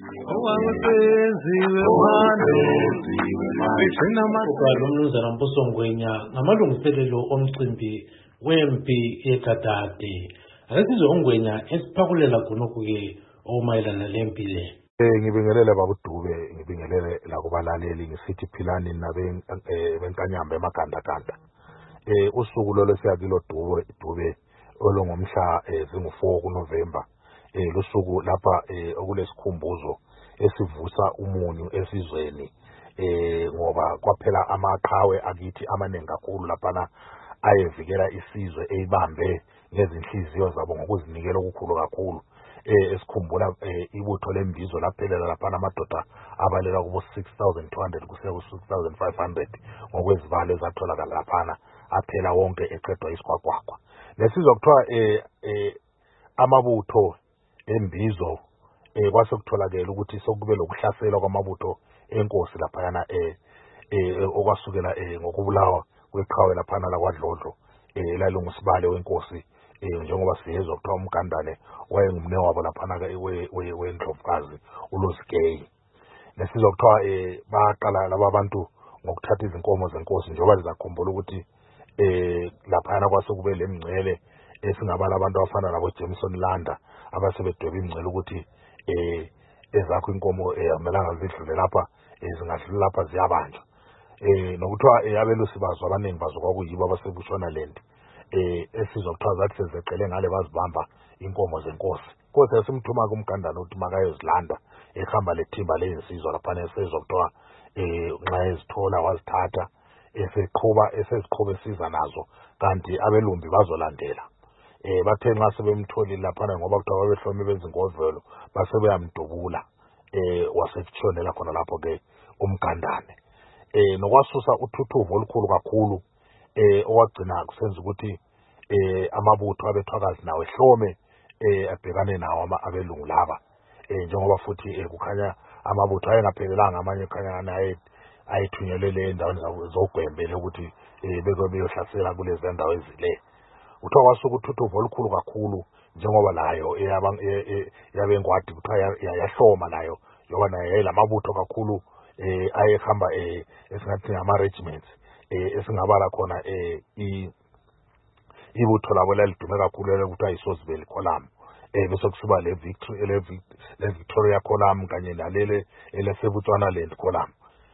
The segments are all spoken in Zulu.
Umnumzana Mpusongwenya ngamalungiselelo omcimbi wempi eGadade. Akasizwe ongwenya esiphakulela khonokho-ke omayelana lempi le. Ngibingelele babudube, ngibingelele lakubalaleli ngisithi philani benkanyamba emagandaganda. Usuku lolo siyakilo dube olongomhla zingu-4 kuNovember. Lusuku lapha okulesikhumbuzo esivusa umunyu esizweni ngoba kwaphela amaqhawe akithi amaningi kakhulu laphana ayevikela isizwe eyibambe ngezinhliziyo zabo ngokuzinikela okukhulu kakhulu. Esikhumbula ibutho lembizo laphelela laphana amadoda abalela kubo 6,200 kusiya ku 6,500 ngokwezivalo ezatholakala laphana aphela wonke eqedwa isikwagwagwa. Lesizwe kuthiwa amabutho embizo kwase kutholakala ukuthi sokube lokuhlaselwa kwamabutho enkosi laphana okwasukela ngokubulawa kweqhawe laphana lakwaDlodlo lalungusibale wenkosi njengoba siyezwa kuthiwa umgandane wayengumne wabo laphana wendlovukazi uLozikeyi. Lesizwe kuthiwa baqala laba bantu ngokuthatha izinkomo zenkosi njengoba lizakhumbula ukuthi laphana kwase kube lemngcele esingabala abantu abafana nabo Jameson Landa abasebedweba ingcele ukuthi ezakho inkomo amelanga zidlule lapha zingadlula lapha ziyabanjwa. Nokuthiwa abelusi bazo abaningi bazo kwakuyibo abasebushonalandi esizwa kuthiwa zathi sezeqele ngale bazibamba inkomo zenkosi. Inkosi yasimthuma kumgandane ukuthi makayozilanda ehamba lethimba lezinsizwa laphana esezwa kuthiwa nxa ezithola wazithatha eseziqhuba esiza nazo kanti abelumbi bazolandela. Bathe nxa sebemtholile laphana ngoba kuthiwa babehlome bezingovelo basebeyamdubula wasetshonela khona lapho ke umgandane. Nokwasusa uthuthuvo olukhulu kakhulu owagcina kusenza ukuthi amabutho abethwakazi nawo ehlome abhekane nawo abelungu laba njengoba futhi kukhanya amabutho ayengaphelelanga amanye kukhanya ayethunyelele endaweni zogwembele ukuthi bezobeyohlasela kulezi ndawo ezile. Kuthiwa kwasuka uthuthuvo olukhulu kakhulu njengoba layo yabengwadi kuthiwa yahloma nayo yoba nayo yayilamabutho kakhulu ayehamba esingathi ngama-regiments esingabala khona ibutho labo elalidume kakhulu elokuthiwa yiSosville Column bese kusiba le-Victoria Column kanye nalele eleseButswana-land Column.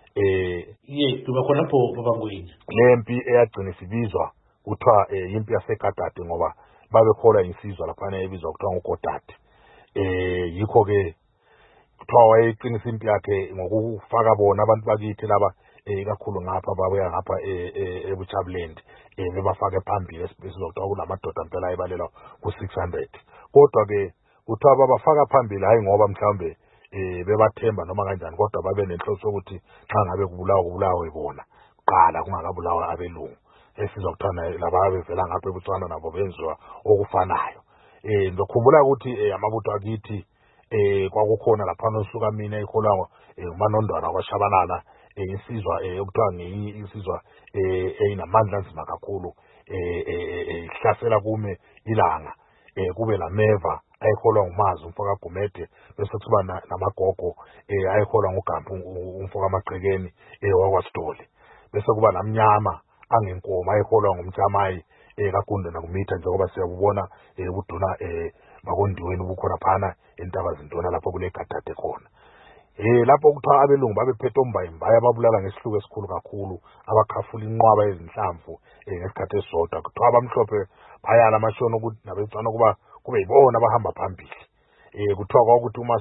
Duba khonapho babangwenya lempi eyagcina isibizwa kuthiwa impi yaseGadade ngoba babehola insizwa laphana ebizwa kuthiwa nguGodade. Yikho-ke kuthiwa wayeqinisa impi yakhe ngokufaka bona abantu bakithi laba ikakhulu ngapha babuya ngapha eButshabuland bebafake phambili esibizwa kuthiwa kunamadoda mpela ayebalelwa ku-600. Kodwa-ke kuthiwa babafaka phambili hayi ngoba mhlawumbe bebathemba noma kanjani kodwa babe nenhloso yokuthi xa ngabe kubulawe bona kuqala kungakabulawa abelungu esizwa kuthiwa laba abevela ngapha eButswana nabo benziwa okufanayo. Ngikhumbula ukuthi amabutho akithi kwakukhona laphana osuka mina iholwa uManondwana kwaShabalala insizwa okuthiwa insizwa eyinamandla nzima kakhulu ihlasela kume ilanga kube lameva ayiholwa nguMazi umfoka Gumede bese kuba namagogo ayiholwa nguGampu umfoka Maqhekeni wakwaSidoli bese kuba namnyama angenkomo ayiholwa ngumtshamayi kaGunde nakumitha njengoba siyabubona ubuduna bakondiweni bukhona phana entaba zintona lapho kule Gadade khona. Lapho kuthiwa abelungu babephethe ombayimbaya ababulala ngesihluku esikhulu kakhulu abakhafula inqwaba ezinhlamvu ngesikhathi esisodwa. Kuthiwa abamhlophe phayala amashona ukuthi nabetswana ukuba kube yibona abahamba phambili. Kuthiwa kwakuthi uma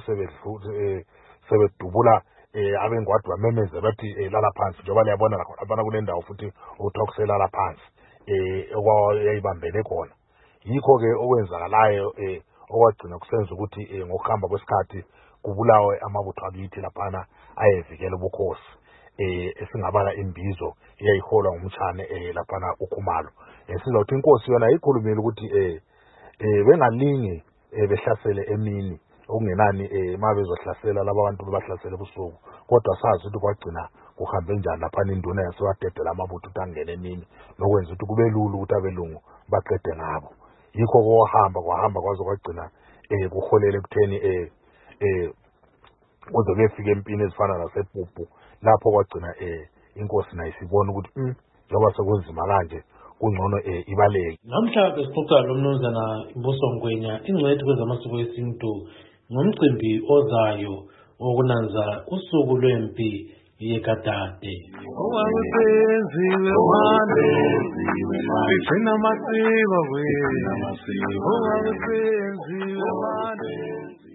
sebedubula abengwadi bamemeze bathi lala phansi njengoba liyabona laphana kule ndawo futhi okuthiwa kuselala phansi okwayibambele khona. Yikho-ke okwenzakalayo okwagcina kusenza ukuthi ngokuhamba kwesikhathi kubulawe amabutho akithi laphana ayevikela ubukhosi esingabala imbizo eyayiholwa ngumtshane laphana uKhumalo. Sizothi inkosi yona ikhulumile ukuthi bengalingi behlasele emini okungenani mabezohlasela laba bantu bebahlasele ebusuku kodwa sazi ukuthi kwagcina kuhambe njani laphana induna yasewadedela amabutho ukuthi angene emini nokwenza ukuthi kube lula ukuthi abelungu baqede ngabo. Yikho kwahamba kwaze kwagcina kuholele ekutheni kuze kuyefika empini ezifana nasePupu lapho kwagcina inkosi nayo sibona ukuthi njengoba sekunzima kanje kungcono ibaleke. Namhla besixoxa lo mnumzana Mbuso Ngwenya ingcwethi kwezamasiko esintu ngomcimbi ozayo wokunanza usuku lwempi yeKadade. Owakusenziwe manje sifuna amasiko kwethu. Owakusenziwe manje